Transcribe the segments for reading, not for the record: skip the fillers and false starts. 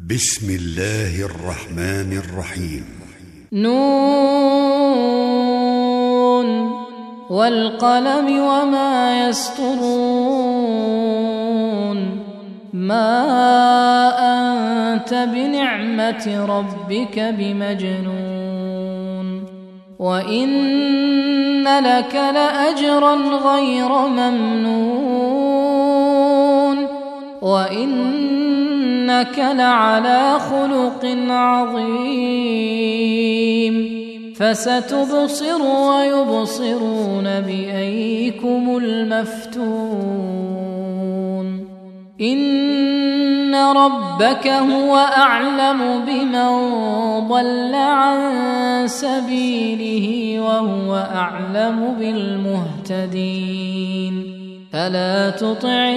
بسم الله الرحمن الرحيم. نون والقلم وما يسطرون ما أنت بنعمة ربك بمجنون وإن لك لأجرا غير ممنون وإنك لعلى خلق عظيم فستبصر ويبصرون بأيكم المفتون إن ربك هو أعلم بمن ضل عن سبيله وهو أعلم بالمهتدين فلا تطع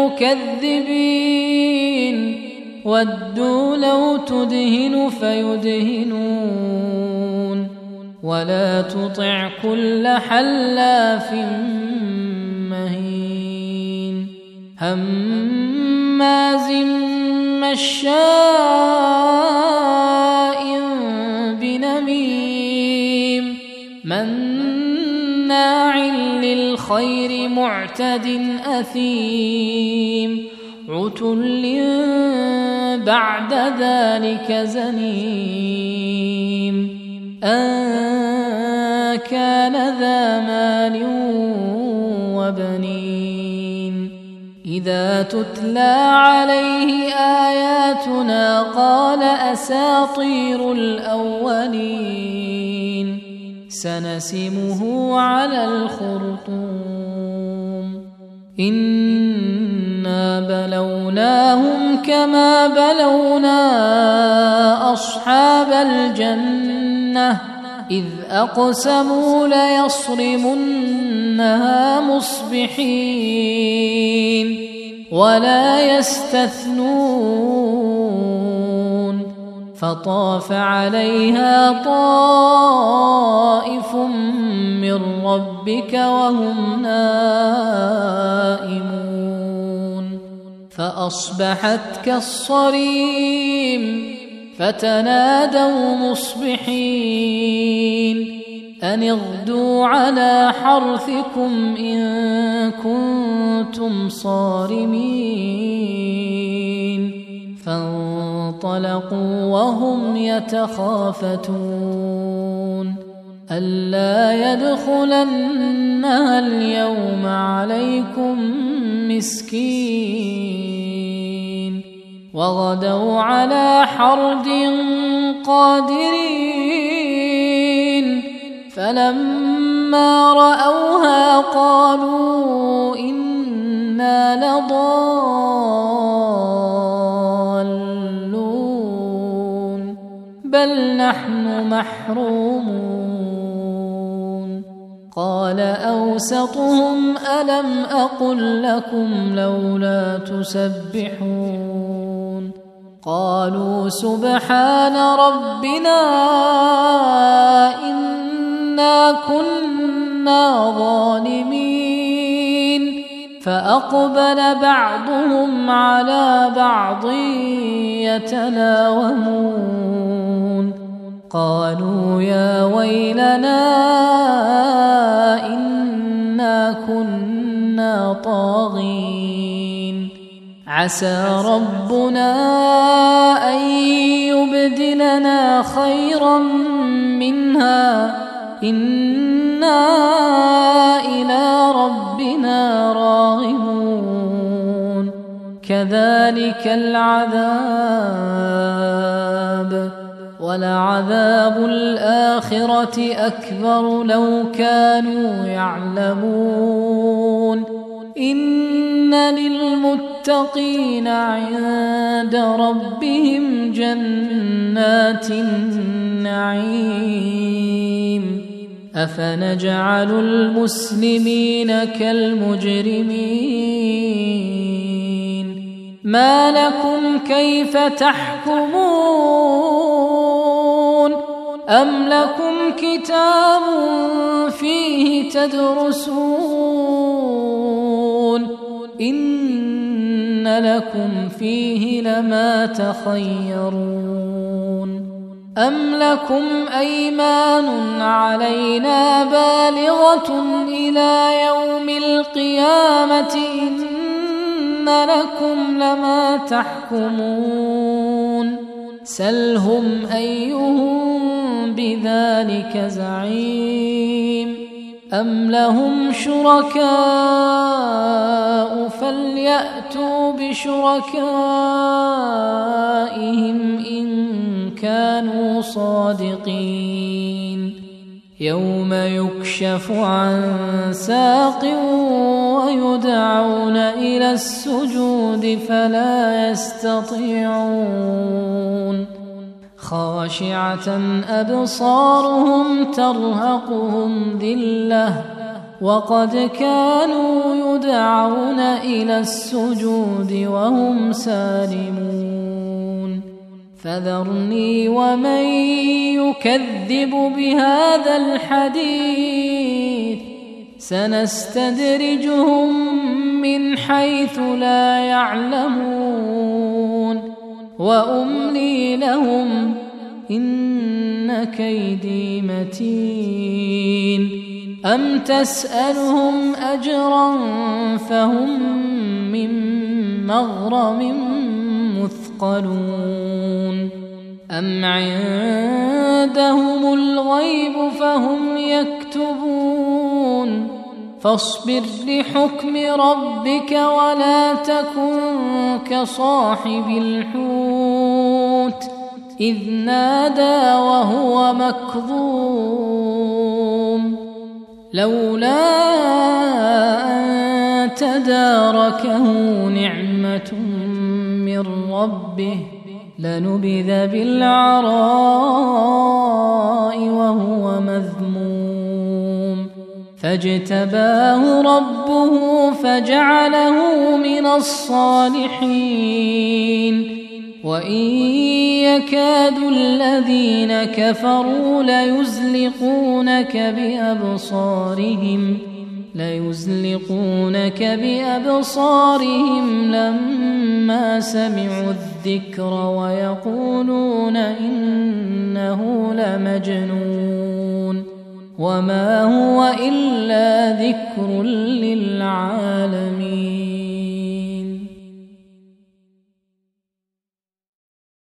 المكذبين ودوا لو تدهن فيدهنون ولا تطع كل حلاف مهين هماز مشاء بنميم مناع للخير معتد أثيم عتل بعد ذلك زنيم أن كان ذا مال وبنين إذا تتلى عليه آياتنا قال أساطير الأولين سنسمه على الخرطوم إنا بلوناهم كما بلونا أصحاب الجنة إذ أقسموا ليصرمنها مصبحين ولا يستثنون فطاف عليها طائف من ربك وهم نائمون فأصبحت كالصريم فتنادوا مصبحين أن اغدوا على حرثكم إن كنتم صارمين فانطلقوا وهم يتخافتون ألا يدخلنها اليوم عليكم مسكين وغدوا على حرد قادرين فلما رأوها قالوا إنا لضالون بل نحن محرومون قال أوسطهم ألم أقل لكم لولا تسبحون قالوا سبحان ربنا إنا كنا ظالمين فأقبل بعضهم على بعض يتلاومون قالوا يا ويلنا إنا كنا طاغين عسى ربنا أن يبدلنا خيرا منها إنا إلى ربنا راغبون كذلك العذاب ولعذاب الآخرة أكبر لو كانوا يعلمون إن للمتقين عند ربهم جنات النعيم أفنجعل المسلمين كالمجرمين ما لكم كيف تحكمون أم لكم كتاب فيه تدرسون إن لكم فيه لما تخيرون أم لكم أيمان علينا بالغة إلى يوم القيامة إن لكم لما تحكمون سلهم أيهم بذلك زعيم أم لهم شركاء فليأتوا بشركائهم إن كانوا صادقين يوم يكشف عن ساق ويدعون إلى السجود فلا يستطيعون خاشعة أبصارهم ترهقهم ذلة وقد كانوا يدعون إلى السجود وهم سالمون فذرني ومن يكذب بهذا الحديث سنستدرجهم من حيث لا يعلمون وأملي لهم إن كيدي متين أم تسألهم أجرا فهم من مغرم مثقلون أم عندهم الغيب فهم يكتبون فاصبر لحكم ربك ولا تكن كصاحب الحوت إذ نادى وهو مكظوم لولا أن تداركه نعمة من ربه لنبذ بالعراء وهو مذموم فاجتباه ربه فجعله من الصالحين وإن يكاد الذين كفروا ليزلقونك بأبصارهم لما سمعوا الذكر ويقولون إنه لمجنون وما هو إلا ذكر للعالمين.